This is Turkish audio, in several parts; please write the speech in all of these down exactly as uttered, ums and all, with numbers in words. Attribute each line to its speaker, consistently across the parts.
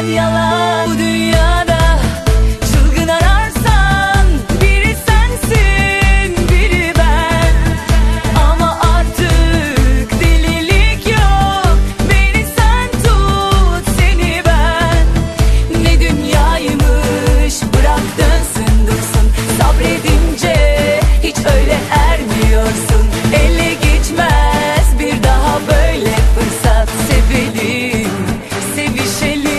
Speaker 1: yalan. Bu dünyada çılgın ararsan biri sensin, biri ben. Ama artık delilik yok, beni sen tut, seni ben. Ne dünyaymış, bırak dönsün dursun. Sabredince hiç öyle ermiyorsun. Ele geçmez bir daha böyle fırsat. Sevelim, sevişelim.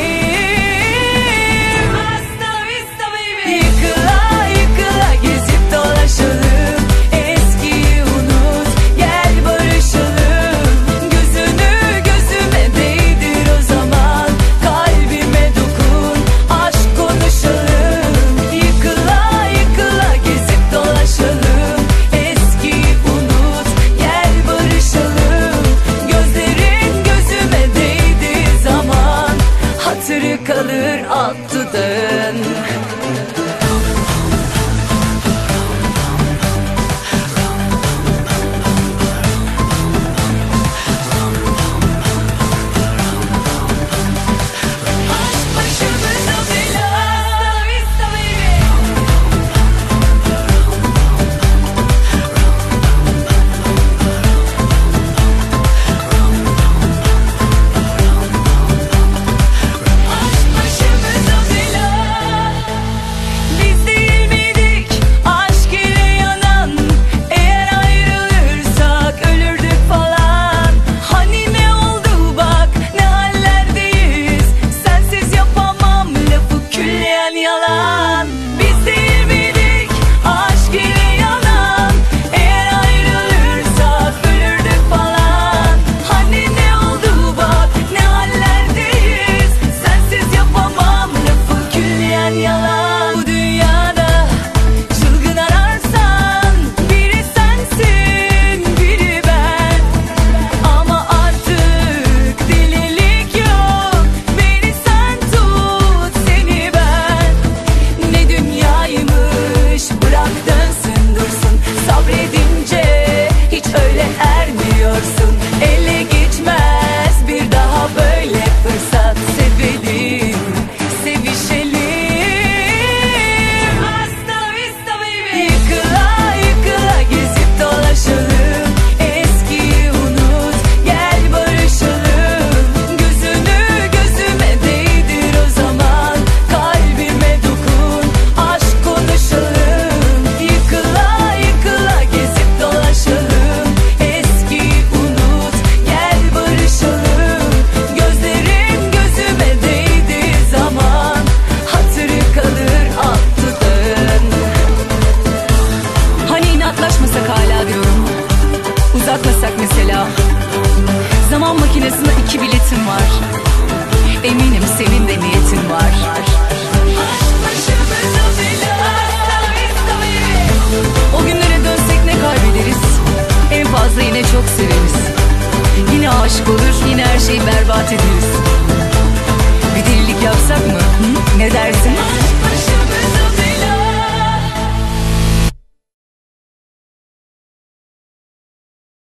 Speaker 1: Hasta vista baby. Yıkıla yıkıla gezip dolaşalım. Eskiyi unut, gel barışalım. Gözünü gözüme değdir o zaman. Kalbime dokun, aşk konuşalım. Yıkıla yıkıla gezip dolaşalım. Eskiyi unut, gel barışalım. Gözlerin gözüme değdiği zaman hatırı kalır alt dudağın. Aşk başımıza bela. Hasta vista baby. Aşk başımıza bela. Biz değil miydik aşk ile yanan? Eğer ayrılırsak ölürdük falan. Hani ne oldu bak, ne hallerdeyiz. Sensiz yapamam lafı külleyen yalan. Biz değil miydik aşk ile yanan? Eğer ayrılırsak ölürdük falan. Hani ne oldu bak, ne hallerdeyiz. Sensiz yapamam lafı külleyen yalan. Bu dünyada çılgın ararsan biri sensin, biri ben. Ama artık delilik yok, beni sen tut, seni ben. Ne dünyaymış, bırak dönsün dursun. Sabredince hiç öyle ermiyorsun. Ele geçmez bir daha böyle fırsat. Sevelim, sevişelim. Hasta vista baby. Yıkıla yıkıla gezip dolaşalım. Eskiyi unut, gel barışalım. Gözünü gözüme değdir o zaman. Kalbime dokun, aşk konuşalım. Yıkıla yıkıla gezip dolaşalım. Eskiyi unut, gel barışalım. Gözlerin gözüme değdiği zaman hatırı kalır alt dudağın. Hani inatlaşmasak hala diyorum. Uzatmasak mesela. Zaman makinesinde iki biletim var. Eminim senin de niyetin var. Aşk başımıza bela. Hasta vista baby. O günlere dönsek ne kaybederiz? En fazla yine çok severiz. Yine aşık olur, yine her şeyi berbat ederiz.